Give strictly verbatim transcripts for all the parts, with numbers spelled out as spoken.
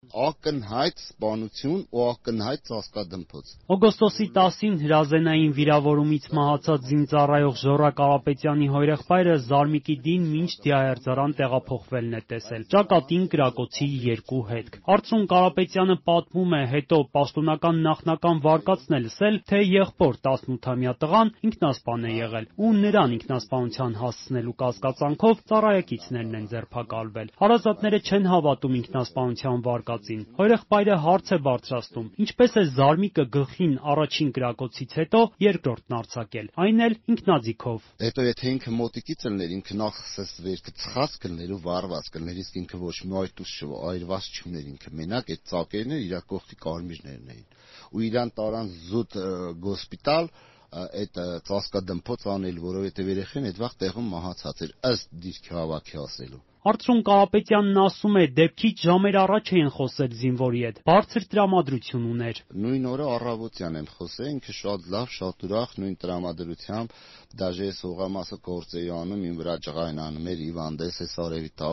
ակնհայտ սպանություն ու ակնհայտ ծածկադմփոց։ Օգոստոսի տասին հրազենային վիրավորումից մահացած զինծառայող Ժորա Կարապետյանի հորեղբայրը Զարմիկի դին մինչ դիահերձարան տեղափոխվելն է տեսել։ Ճակատին կրակոցի երկու հետք։ Արծրուն Կարապետյանը պատմում է, հետո պաշտոնական նախնական վարկածն է լսել, թե եղբոր տասնութամյա տղան ինքնասպան է եղել ու նրան ինքնասպանության հասցնելու կասկածանքով ծառայեկիցներն են ձերբակալվել։ Հարազատները չեն հավատում ինքնասպանության վարկածին։ Հորեղբայրը հարց է բարձրացնում. ինչպես է Զարմիկը գլխին առաջին կրակոցից հետո երկրորդն արձակել, այն էլ ինքնաձիգով։ Հետո եթե ինքը մոտիկից ելներ, ինքը նախ վերքը ծխած կլներ ու վառված կլներ, իսկ ինքը ոչ մի այտուս այրված չուներ, ինքը մենակ այդ ծակերն էր, իր կողքի կարմիրներն էին։ Ու իրան տարան զուտ գոսպիտալ այդ ծածկադմփոց անել, որովհետև երեխան այդ վաղ տեղում մահացած էր, ըստ դիրքի հավաքի ասելու։ Արծրուն Կարապետյանն ասում է, դեպքից ժամեր առաջ էին խոսել զինվորի հետ, բարձր տրամադրություն ուներ։ Նույն օրը առավոտյան են խոսել, ինքը շատ լավ, շատ ուրախ, նույն տրամադրությամբ, դաժե ես հողամասը գործ էի անում, իմ վրա ջղայն անում էր հիվանդես, էս արևի տակ։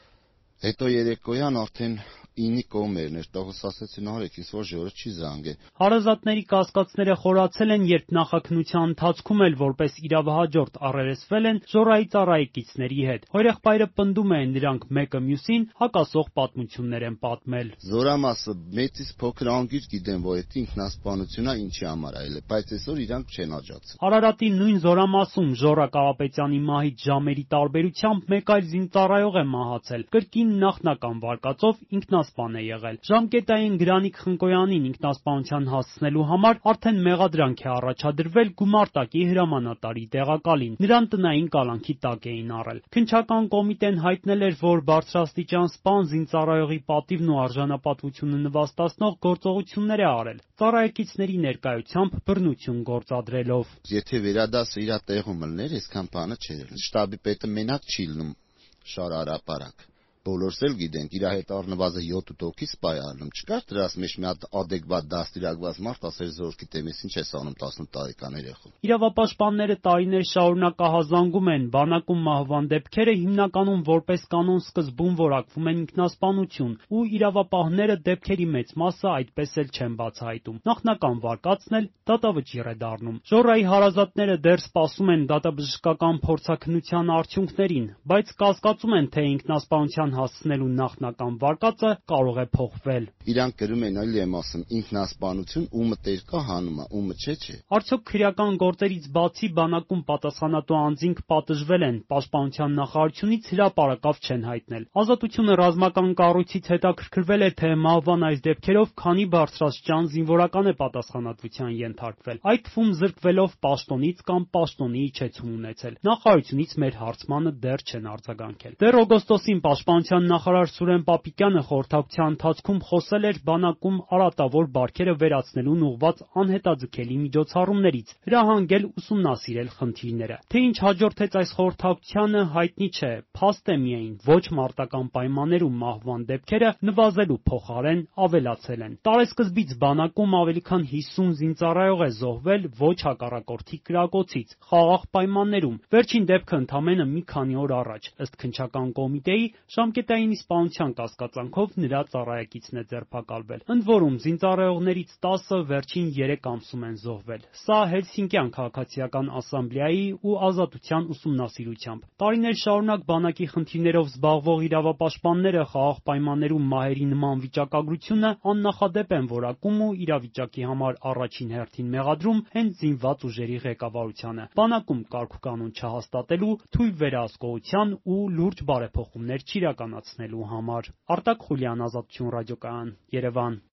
Հետո երեկոյան արդեն ինի կոմերն էր, տղուս ասեցին արեք, ինձ որ ժորը չի զանգե։ Հարազատների կասկածները խորացել են, երբ նախաքննության ընթացքում էլ որպես իրավահաջորդ առերեսվել են Ժորայի ծառայեկիցների հետ։ Հորեղբայրը պնդում է, նրանք մեկը մյուսին հակասող պատմություններ են պատմել։ Զորամասը մեծից փոքր անգիր գիտեն, որ այդ ինքնասպանությունն է, ինչի համար այլ է, բայց այսօր իրանք չեն աջակցում։ Արարատի նույն Զորամասում Ժորա Կարապետյանի մահից ժամերի տարբերությամբ մեկ այլ զինծառայող է մահացել, կրկին նախնական վարկածով ինքնասպան է եղել։ Ժամկետային Գրանիկ Խնկոյանին ինքնասպանության հասցնելու համար արդեն մեղադրանք է առաջադրվել գումարտակի հրամանատարի տեղակալին։ Նրան տնային կալանքի տակ էին առել։ Քննչական կոմիտեն հայտնել էր, որ բարձրաստիճան սպան զինծառայողի պատիվն ու արժանապատվությունը նվաստացնող գործողություններ է արել, ծառայեկիցների ներկայությամբ բռնություն գործադրելով։ Եթե վերադասը իր տեղում ելներ, այսքան բանը չէր ելնել։ Շտաբի պետը մենակ չի լինում շարարապարակ։ Բոլորս էլ գիտենք, իր հետ առնվազն յոթ հոգի սպայ առնում, չկար դրաս մեջ մի հատ ադեկվատ դաստիարակված մարդ, ասեր զորքի տեմից ինչ ես անում տասնութ տարեկան երեխուն։ Իրավապաշտպանները տարիներ շարունակ ահազանգում են, բանակում մահվան դեպքերը հիմնականում որպես կանոն սկզբում որակվում են ինքնասպանություն, ու իրավապահները դեպքերի մեծ մասը այդպես էլ չեն բացահայտում։ Նախնական վարկածն էլ դատավճիռ է դառնում։ Ժորայի հարազատները դեռ սպասում են դատաբժշկական փորձաքննության արդյունքներին, բայց կասկածում են, թե ինքնասպանության հասցնելու նախնական վարկածը կարող է փոխվել։ Իրանք գրում են, այլ եմ ասում, ինքնասպանություն, ումը տեր կա հանում է, ումը չէ չէ։ Արդյոք քրեական գործերից բացի բանակում պատասխանատու անձինք պատժվել են, պաշտպանության նախարարությունից հրապարակավ չեն հայտնել։ Ազատությունը ռազմական կառույցից հետաքրքրվել է, թե մահվան այս դեպքերով քանի բարձրաստիճան զինվորական է պատասխանատվության ենթարկվել, այդ թվում զրկվելով պաշտոնից կամ պաշտոնի իջեցում ունեցել։ Նախարարությունից մեր հարցմանը դեռ չեն արձագանքել։ Դեռ օգոստոսին պաշտպանության նախարար Սուրեն Պապիկյանը խորհրդակցության ընթացքում խոսել էր բանակում արատավոր բարքերը վերացնելուն ուղղված անհետաձգելի միջոցառումներից, հրահանգել ուսումնասիրել խնդիրները։ Թե ինչ հաջորդեց այս խորհրդակցությանը, հայտնի չէ, փաստ է միայն, ոչ մարտական պայմաններում մահվան դեպքերը նվազելու փոխարեն ավելացել են։ Տարեսկզբից բանակում ավելի քան հիսուն զինծառայող է զոհվել ոչ հակառակորդի կրակոցից, խաղաղ պայմաններում։ Վերջին դեպքը ընդամենը մի քանի օր առաջ, ըստ քննչական կոմիտեի, ժամկետային իսպանության կասկածանքով նրա ծառայեկիցն է ձերբակալվել։ Ընդ որում, զինծառայողներից տասը վերջին երեք ամսում են զոհվել։ Սա Հելսինկյան քաղաքացիական ասամբլեայի ու Ազատության ուսումնասիրությամբ։ Տարիներ շարունակ բանակի խնդիրներով զբաղվող իրավապաշտպանները խաղաղ պայմաններում մահերի նման վիճակագրությունը աննախադեպ են որակում ու իրավիճակի համար առաջին հերթին մեղադրում հենց զինված ուժերի ղեկավարությանը, բանակում կարգուկանոն չհաստատելու, թույլ վերահսկողության ու լուրջ բարեփոխումներ չիրականացնելու համար։ Արտակ Խուլյան, Ազատություն ռադիոկայան, Երևան։